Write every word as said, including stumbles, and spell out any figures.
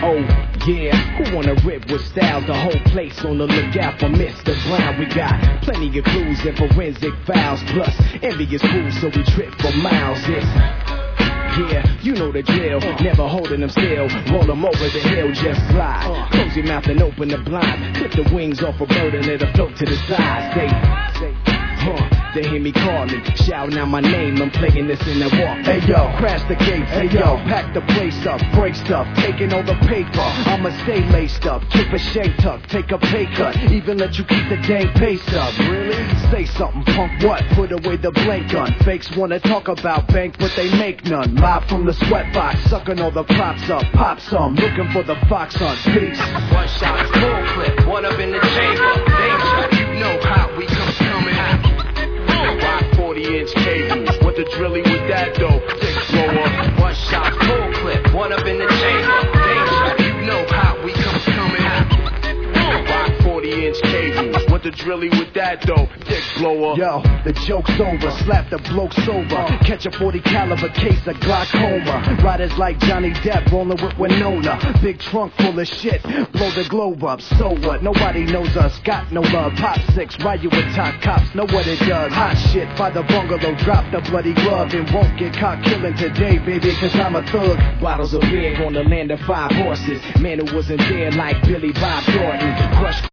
Oh yeah, who wanna rip with styles? The whole place on the lookout for Mister Brown. We got plenty of clues and forensic files, plus envious fools, so we trip for miles. It's yeah, you know the drill. Never holding them still. Roll them over the hill, just slide. Close your mouth and open the blind. Clip the wings off a bird and let it float to the side. Say, say, huh. They hear me calling, shouting out my name. I'm playing this in the walk. Hey yo, crash the gates. Hey yo, pack the place up, break stuff, taking all the paper. I'ma stay laced up, keep a shake tuck, take a pay cut, even let you keep the dang pace up. Really? Say something, punk. What? Put away the blank gun. Fakes wanna talk about bank, but they make none. Live from the sweatbox, sucking all the props up. Pop some, looking for the fox hunt. Peace. One shot, full clip, one up in the chamber. Danger, you know how we come coming out. Rock forty inch cables. What the drilly with that though? Six blower. One shot, full clip, one up in the chamber. Danger, you know how we come coming out. Rock forty inch cables. What the drilly with that though? Dick blower. Yo, the joke's over. Slap the bloke sober. Catch a forty caliber case of glaucoma. Riders like Johnny Depp rolling with Winona. Big trunk full of shit. Blow the globe up. So what? Nobody knows us. Got no love. Pop six. Ride you with top cops. Know what it does. Hot shit. By the bungalow. Drop the bloody glove. And won't get caught killing today, baby. Cause I'm a thug. Bottles of beer on the land of five horses. Man who wasn't there like Billy Bob Thornton. Crush